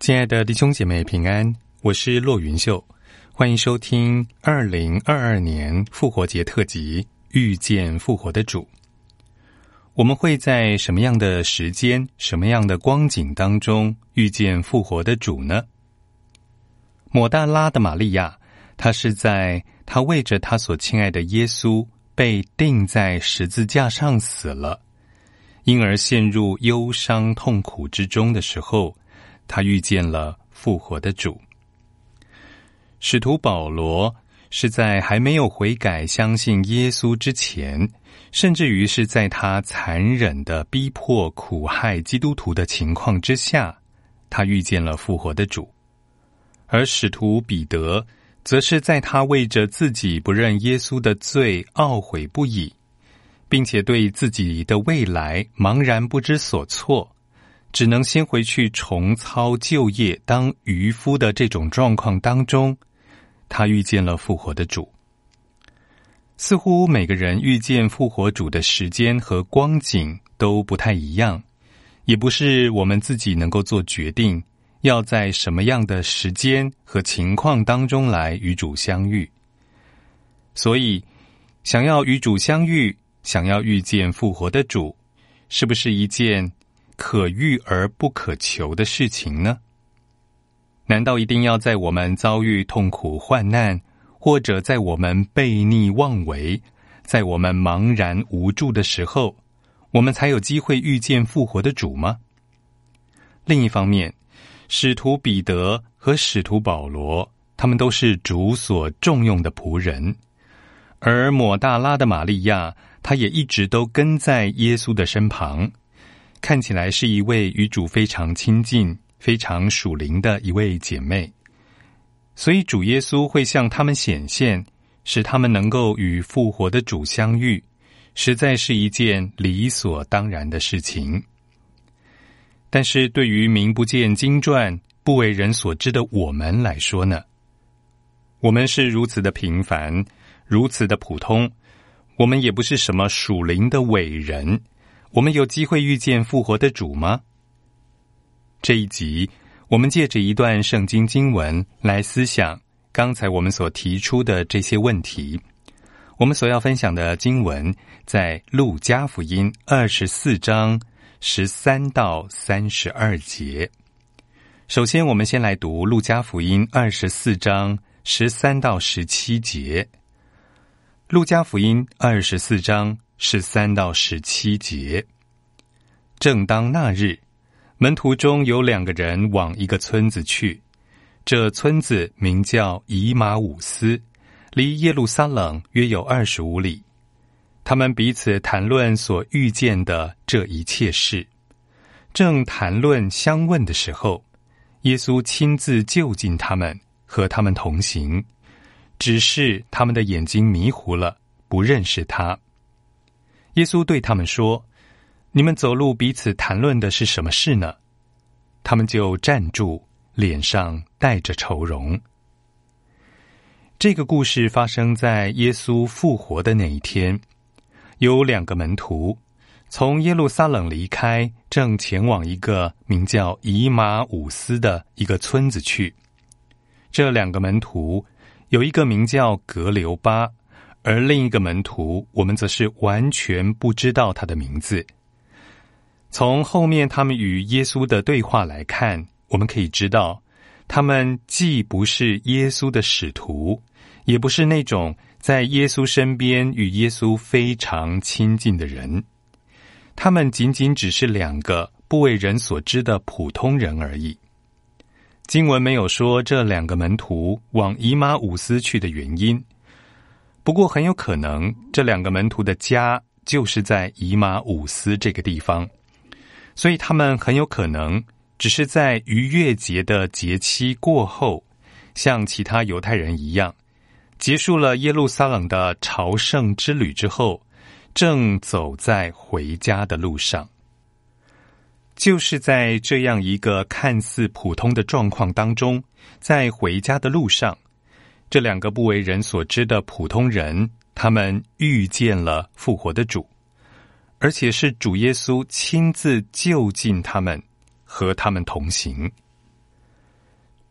亲爱的弟兄姐妹平安，我是骆云秀，欢迎收听2022年复活节特辑遇见复活的主。我们会在什么样的时间、什么样的光景当中遇见复活的主呢？抹大拉的玛利亚，她是在她为着她所亲爱的耶稣被钉在十字架上死了，因而陷入忧伤痛苦之中的时候，他遇见了复活的主。使徒保罗是在还没有悔改相信耶稣之前，甚至于是在他残忍的逼迫苦害基督徒的情况之下，他遇见了复活的主。而使徒彼得则是在他为着自己不认耶稣的罪懊悔不已，并且对自己的未来茫然不知所措，只能先回去重操旧业当渔夫的这种状况当中，他遇见了复活的主。似乎每个人遇见复活主的时间和光景都不太一样，也不是我们自己能够做决定要在什么样的时间和情况当中来与主相遇。所以想要与主相遇，想要遇见复活的主，是不是一件可遇而不可求的事情呢？难道一定要在我们遭遇痛苦患难，或者在我们悖逆妄为，在我们茫然无助的时候，我们才有机会遇见复活的主吗？另一方面，使徒彼得和使徒保罗，他们都是主所重用的仆人，而抹大拉的玛利亚，她也一直都跟在耶稣的身旁，看起来是一位与主非常亲近、非常属灵的一位姐妹。所以主耶稣会向他们显现，使他们能够与复活的主相遇，实在是一件理所当然的事情。但是对于名不见经传、不为人所知的我们来说呢？我们是如此的平凡，如此的普通，我们也不是什么属灵的伟人，我们有机会遇见复活的主吗？这一集，我们借着一段圣经经文来思想刚才我们所提出的这些问题。我们所要分享的经文在路加福音24章13到32节。首先，我们先来读路加福音24章13到17节。路加福音24章13到17节。正当那日，门徒中有2个人往一个村子去，这村子名叫以马忤斯，离耶路撒冷约有25里。他们彼此谈论所遇见的这一切事。正谈论相问的时候，耶稣亲自就近他们，和他们同行，只是他们的眼睛迷糊了，不认识他。耶稣对他们说：你们走路彼此谈论的是什么事呢？他们就站住，脸上带着愁容。这个故事发生在耶稣复活的那一天，有2个门徒从耶路撒冷离开，正前往一个名叫以马忤斯的一个村子去。这2个门徒有一个名叫革流巴，而另一个门徒我们则是完全不知道他的名字。从后面他们与耶稣的对话来看，我们可以知道，他们既不是耶稣的使徒，也不是那种在耶稣身边与耶稣非常亲近的人，他们仅仅只是2个不为人所知的普通人而已。经文没有说这2个门徒往以马忤斯去的原因，不过很有可能这2个门徒的家就是在以马忤斯这个地方，所以他们很有可能只是在逾越节的节期过后，像其他犹太人一样，结束了耶路撒冷的朝圣之旅之后，正走在回家的路上。就是在这样一个看似普通的状况当中，在回家的路上，这2个不为人所知的普通人，他们遇见了复活的主，而且是主耶稣亲自就近他们，和他们同行。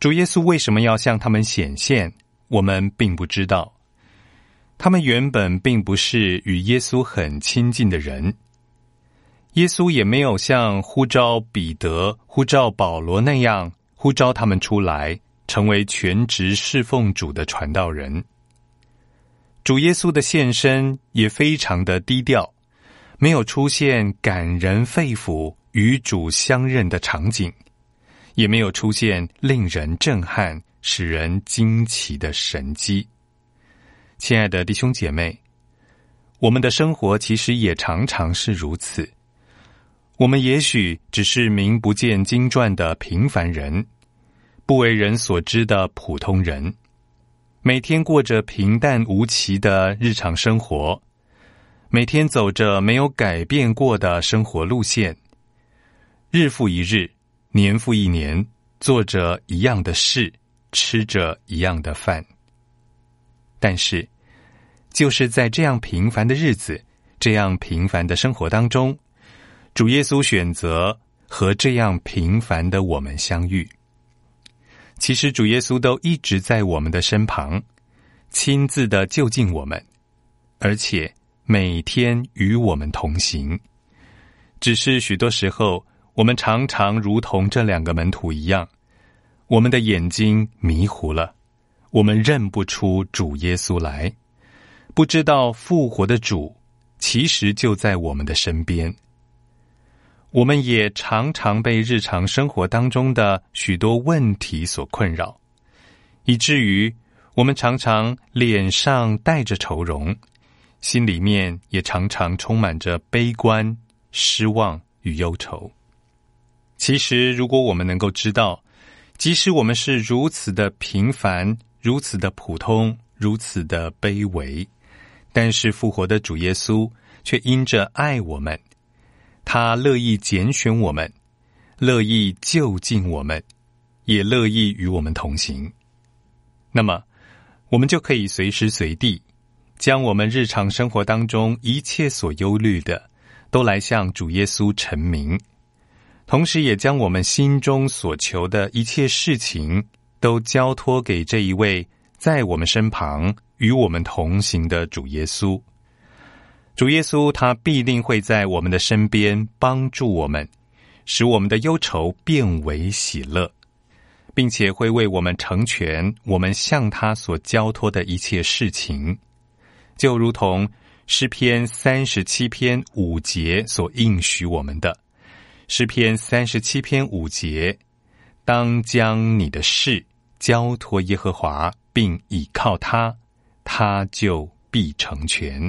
主耶稣为什么要向他们显现，我们并不知道。他们原本并不是与耶稣很亲近的人，耶稣也没有像呼召彼得、呼召保罗那样呼召他们出来，成为全职侍奉主的传道人。主耶稣的现身也非常的低调，没有出现感人肺腑与主相认的场景，也没有出现令人震撼、使人惊奇的神迹。亲爱的弟兄姐妹，我们的生活其实也常常是如此。我们也许只是名不见经传的平凡人，不为人所知的普通人，每天过着平淡无奇的日常生活，每天走着没有改变过的生活路线，日复一日，年复一年，做着一样的事，吃着一样的饭。但是就是在这样平凡的日子，这样平凡的生活当中，主耶稣选择和这样平凡的我们相遇。其实主耶稣都一直在我们的身旁，亲自的就近我们，而且每天与我们同行。只是许多时候，我们常常如同这两个门徒一样，我们的眼睛迷糊了，我们认不出主耶稣来，不知道复活的主其实就在我们的身边。我们也常常被日常生活当中的许多问题所困扰，以至于我们常常脸上带着愁容，心里面也常常充满着悲观、失望与忧愁。其实如果我们能够知道，即使我们是如此的平凡，如此的普通，如此的卑微，但是复活的主耶稣却因着爱我们，他乐意拣选我们，乐意就近我们，也乐意与我们同行。那么我们就可以随时随地将我们日常生活当中一切所忧虑的都来向主耶稣陈明，同时也将我们心中所求的一切事情都交托给这一位在我们身旁与我们同行的主耶稣。主耶稣他必定会在我们的身边帮助我们，使我们的忧愁变为喜乐，并且会为我们成全我们向他所交托的一切事情。就如同诗篇37篇5节所应许我们的，诗篇37篇5节，当将你的事交托耶和华，并倚靠他，他就必成全。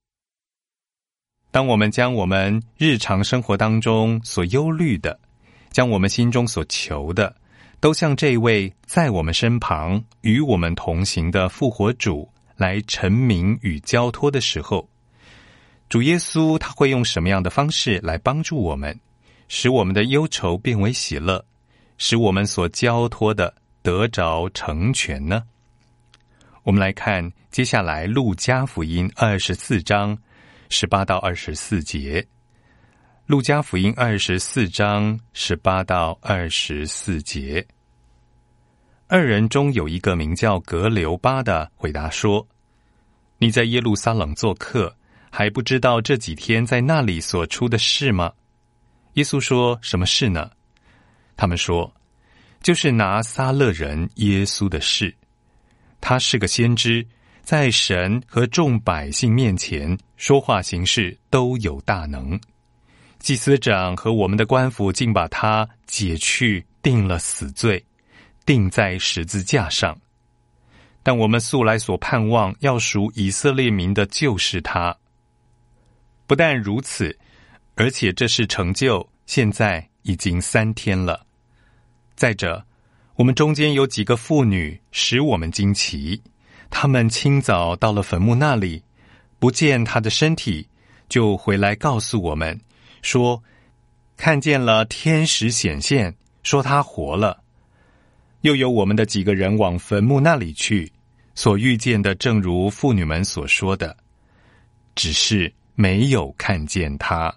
当我们将我们日常生活当中所忧虑的，将我们心中所求的，都向这位在我们身旁与我们同行的复活主来陈明与交托的时候，主耶稣他会用什么样的方式来帮助我们，使我们的忧愁变为喜乐，使我们所交托的得着成全呢？我们来看接下来路加福音24章18到24节。路加福音24章18到24节。二人中有一个名叫格留巴的回答说，你在耶路撒冷做客，还不知道这几天在那里所出的事吗？耶稣说，什么事呢？他们说，就是拿撒勒人耶稣的事。他是个先知，在神和众百姓面前说话行事都有大能。祭司长和我们的官府竟把他解去，定了死罪，钉在十字架上。但我们素来所盼望要属以色列民的就是他。不但如此，而且这事成就，现在已经3天了。再者，我们中间有几个妇女使我们惊奇，她们清早到了坟墓那里，不见他的身体，就回来告诉我们说，看见了天使显现，说他活了。又有我们的几个人往坟墓那里去，所遇见的正如妇女们所说的，只是没有看见他。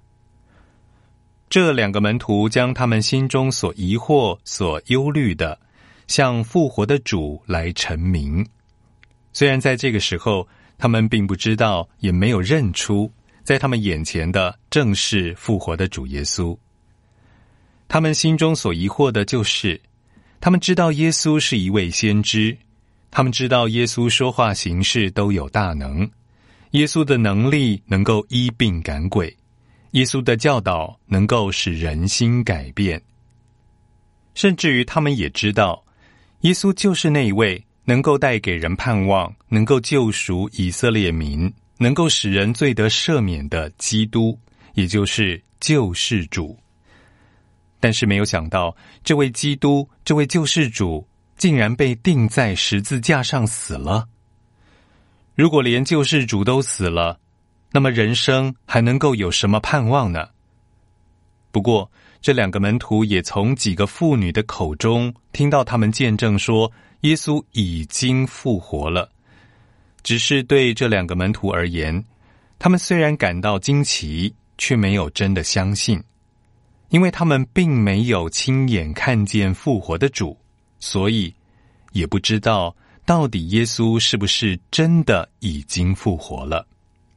这2个门徒将他们心中所疑惑、所忧虑的向复活的主来陈明。虽然在这个时候，他们并不知道，也没有认出，在他们眼前的正是复活的主耶稣。他们心中所疑惑的就是，他们知道耶稣是一位先知，他们知道耶稣说话行事都有大能，耶稣的能力能够医病赶鬼，耶稣的教导能够使人心改变。甚至于他们也知道，耶稣就是那一位能够带给人盼望，能够救赎以色列民，能够使人罪得赦免的基督，也就是救世主。但是没有想到，这位基督，这位救世主，竟然被钉在十字架上死了。如果连救世主都死了，那么人生还能够有什么盼望呢？不过，这两个门徒也从几个妇女的口中听到他们见证说，耶稣已经复活了。只是对这两个门徒而言，他们虽然感到惊奇，却没有真的相信，因为他们并没有亲眼看见复活的主，所以也不知道到底耶稣是不是真的已经复活了。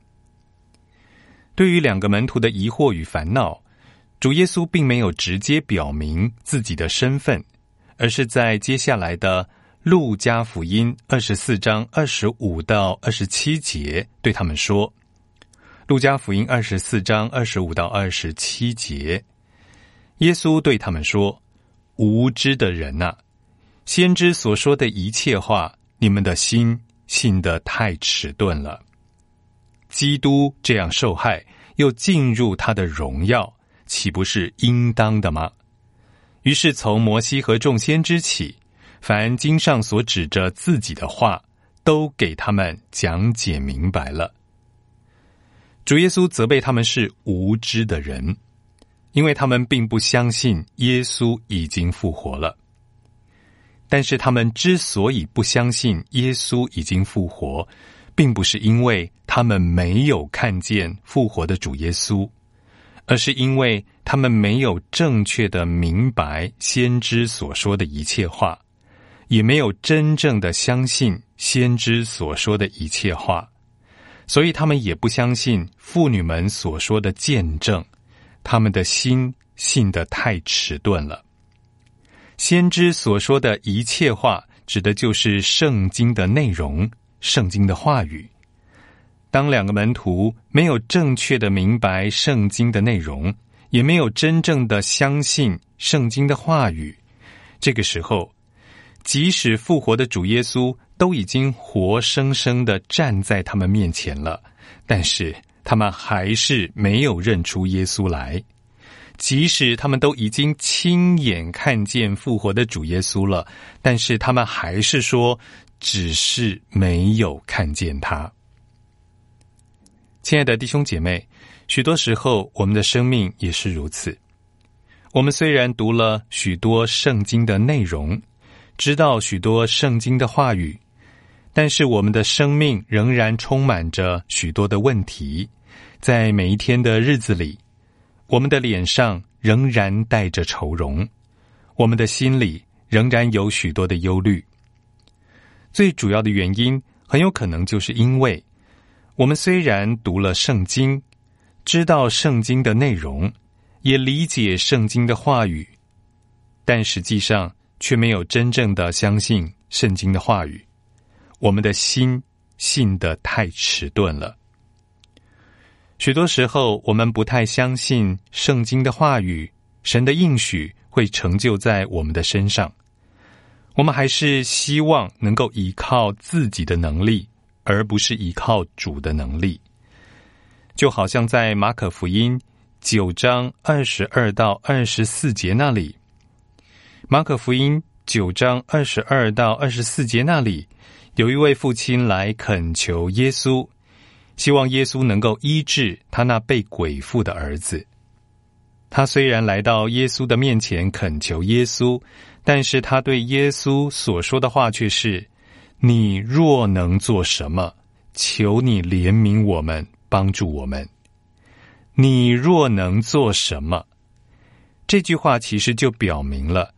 对于两个门徒的疑惑与烦恼，主耶稣并没有直接表明自己的身份，而是在接下来的路加福音24章25到27节对他们说。路加福音24章25到27节，耶稣对他们说：无知的人啊，先知所说的一切话，你们的心信得太迟钝了。基督这样受害，又进入他的荣耀，岂不是应当的吗？于是从摩西和众先知起，凡经上所指着自己的话，都给他们讲解明白了。主耶稣责备他们是无知的人，因为他们并不相信耶稣已经复活了。但是他们之所以不相信耶稣已经复活，并不是因为他们没有看见复活的主耶稣，而是因为他们没有正确的明白先知所说的一切话，也没有真正的相信先知所说的一切话，所以他们也不相信妇女们所说的见证，他们的心信得太迟钝了。先知所说的一切话，指的就是圣经的内容，圣经的话语。当两个门徒没有正确的明白圣经的内容，也没有真正的相信圣经的话语，这个时候，即使复活的主耶稣都已经活生生地站在他们面前了，但是他们还是没有认出耶稣来。即使他们都已经亲眼看见复活的主耶稣了，但是他们还是说，只是没有看见他。亲爱的弟兄姐妹，许多时候我们的生命也是如此。我们虽然读了许多圣经的内容，知道许多圣经的话语，但是我们的生命仍然充满着许多的问题。在每一天的日子里，我们的脸上仍然带着愁容，我们的心里仍然有许多的忧虑。最主要的原因，很有可能就是因为我们虽然读了圣经，知道圣经的内容，也理解圣经的话语，但实际上却没有真正的相信圣经的话语。我们的心信得太迟钝了。许多时候，我们不太相信圣经的话语，神的应许会成就在我们的身上。我们还是希望能够依靠自己的能力，而不是依靠主的能力。就好像在马可福音9章22到24节那里，马可福音9章22到24节那里，有一位父亲来恳求耶稣，希望耶稣能够医治他那被鬼附的儿子。他虽然来到耶稣的面前恳求耶稣，但是他对耶稣所说的话却是：你若能做什么，求你怜悯我们，帮助我们。你若能做什么，这句话其实就表明了，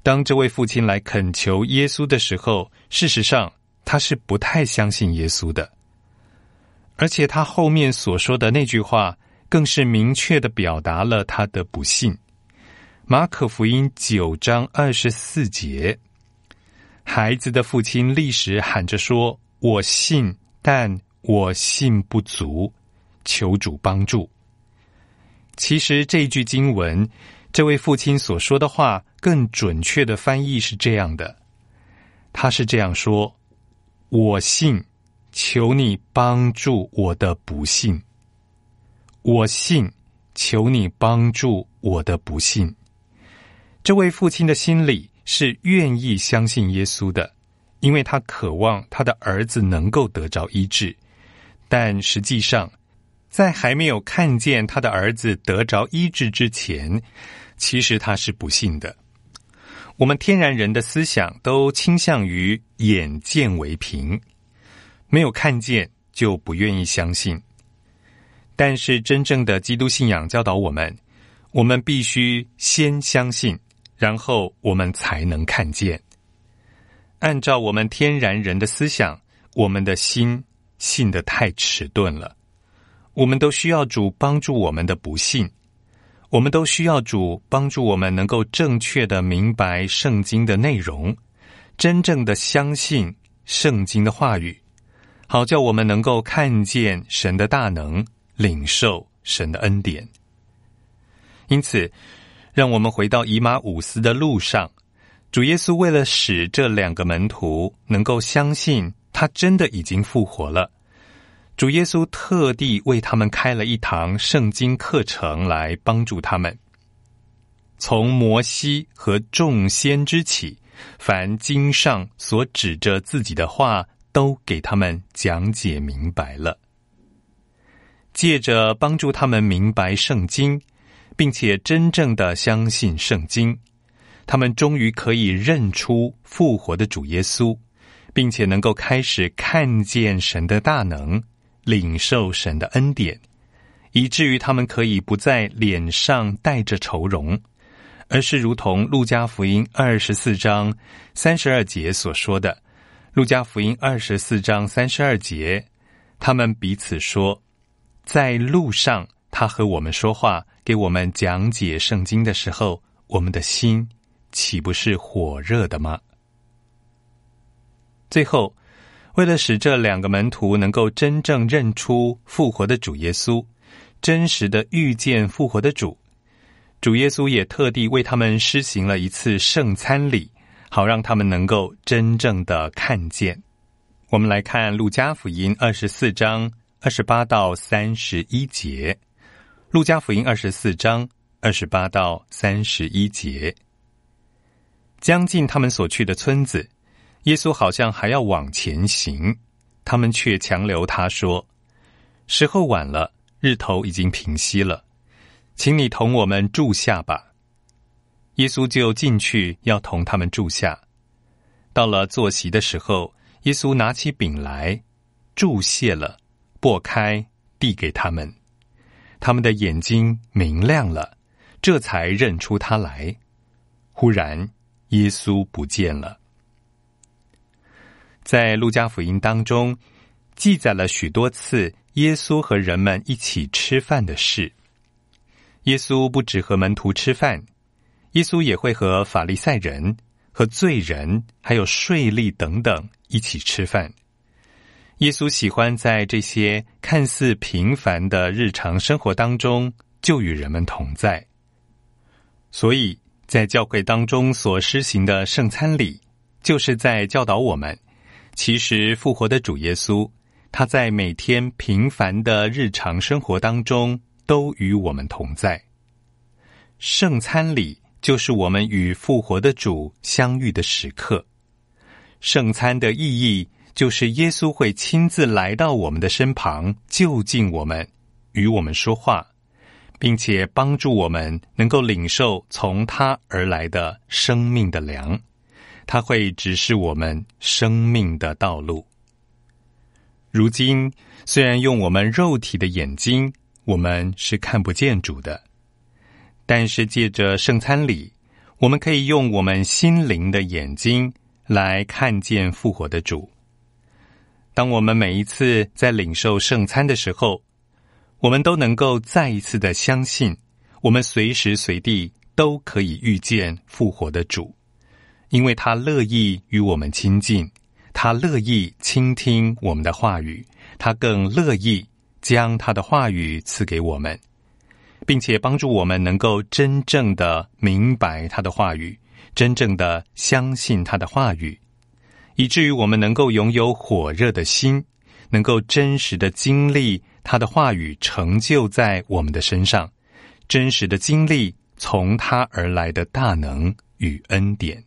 当这位父亲来恳求耶稣的时候，事实上他是不太相信耶稣的。而且他后面所说的那句话更是明确地表达了他的不信。马可福音9章24节，孩子的父亲立时喊着说：我信，但我信不足，求主帮助。其实这句经文，这位父亲所说的话更准确的翻译是这样的，他是这样说：我信，求你帮助我的不信。我信，求你帮助我的不信。这位父亲的心里是愿意相信耶稣的，因为他渴望他的儿子能够得着医治。但实际上，在还没有看见他的儿子得着医治之前，其实他是不信的。我们天然人的思想都倾向于眼见为凭，没有看见就不愿意相信。但是真正的基督信仰教导我们必须先相信，然后我们才能看见。按照我们天然人的思想，我们的心信得太迟钝了。我们都需要主帮助我们的不信，我们都需要主帮助我们能够正确地明白圣经的内容，真正的相信圣经的话语，好叫我们能够看见神的大能，领受神的恩典。因此，让我们回到以马忤斯的路上，主耶稣为了使这2个门徒能够相信他真的已经复活了，主耶稣特地为他们开了一堂圣经课程来帮助他们。从摩西和众先知起，凡经上所指着自己的话，都给他们讲解明白了。借着帮助他们明白圣经，并且真正的相信圣经，他们终于可以认出复活的主耶稣，并且能够开始看见神的大能，领受神的恩典，以至于他们可以不在脸上带着愁容，而是如同路加福音24章32节所说的，路加福音24章32节，他们彼此说，在路上他和我们说话，给我们讲解圣经的时候，我们的心岂不是火热的吗？最后，为了使这2个门徒能够真正认出复活的主耶稣，真实的遇见复活的主，主耶稣也特地为他们施行了一次圣餐礼，好让他们能够真正的看见。我们来看路加福音24章28到31节。路加福音24章28到31节。将近他们所去的村子，耶稣好像还要往前行，他们却强留他说，时候晚了，日头已经平息了，请你同我们住下吧。耶稣就进去要同他们住下。到了坐席的时候，耶稣拿起饼来，祝谢了，擘开，递给他们。他们的眼睛明亮了，这才认出他来。忽然，耶稣不见了。在路加福音当中，记载了许多次耶稣和人们一起吃饭的事。耶稣不只和门徒吃饭，耶稣也会和法利赛人、和罪人，还有税吏等等一起吃饭。耶稣喜欢在这些看似平凡的日常生活当中，就与人们同在。所以，在教会当中所施行的圣餐礼，就是在教导我们，其实复活的主耶稣，他在每天平凡的日常生活当中，都与我们同在。圣餐礼就是我们与复活的主相遇的时刻。圣餐的意义就是耶稣会亲自来到我们的身旁，就近我们，与我们说话，并且帮助我们能够领受从他而来的生命的粮。他会指示我们生命的道路。如今，虽然用我们肉体的眼睛，我们是看不见主的，但是借着圣餐礼， 我们可以用我们心灵的眼睛来看见复活的主。当我们每一次在领受圣餐的时候，我们都能够再一次的相信，我们随时随地都可以遇见复活的主，因为他乐意与我们亲近，他乐意倾听我们的话语，他更乐意将他的话语赐给我们，并且帮助我们能够真正的明白他的话语，真正的相信他的话语，以至于我们能够拥有火热的心，能够真实的经历他的话语成就在我们的身上，真实的经历从他而来的大能与恩典。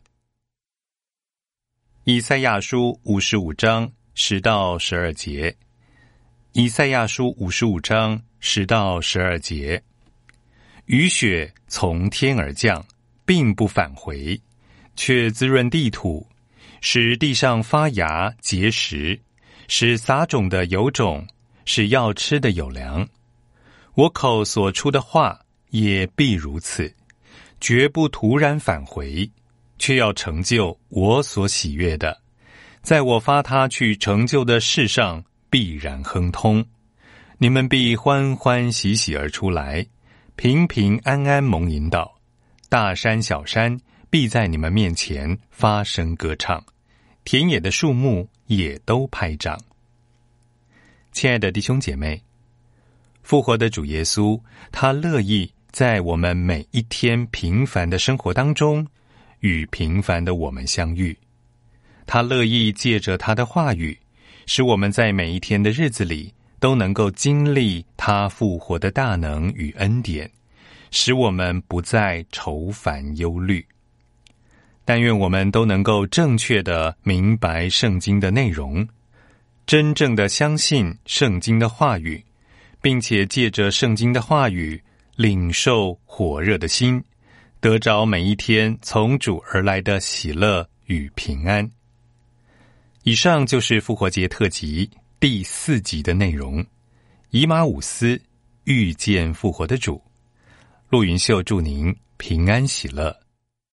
以赛亚书55章10到12节。以赛亚书55章10到12节。雨雪从天而降，并不返回，却滋润地土，使地上发芽结实，使撒种的有种，使要吃的有粮。我口所出的话也必如此，绝不突然返回，却要成就我所喜悦的，在我发他去成就的事上必然亨通。你们必欢欢喜喜而出来，平平安安蒙引导，大山小山必在你们面前发声歌唱，田野的树木也都拍掌。亲爱的弟兄姐妹，复活的主耶稣，他乐意在我们每一天平凡的生活当中与平凡的我们相遇，他乐意借着他的话语，使我们在每一天的日子里都能够经历他复活的大能与恩典，使我们不再愁烦忧虑。但愿我们都能够正确的明白圣经的内容，真正的相信圣经的话语，并且借着圣经的话语领受火热的心，得着每一天从主而来的喜乐与平安。以上就是复活节特辑第4集的内容，以马忤斯遇见复活的主。陆云秀祝您平安喜乐。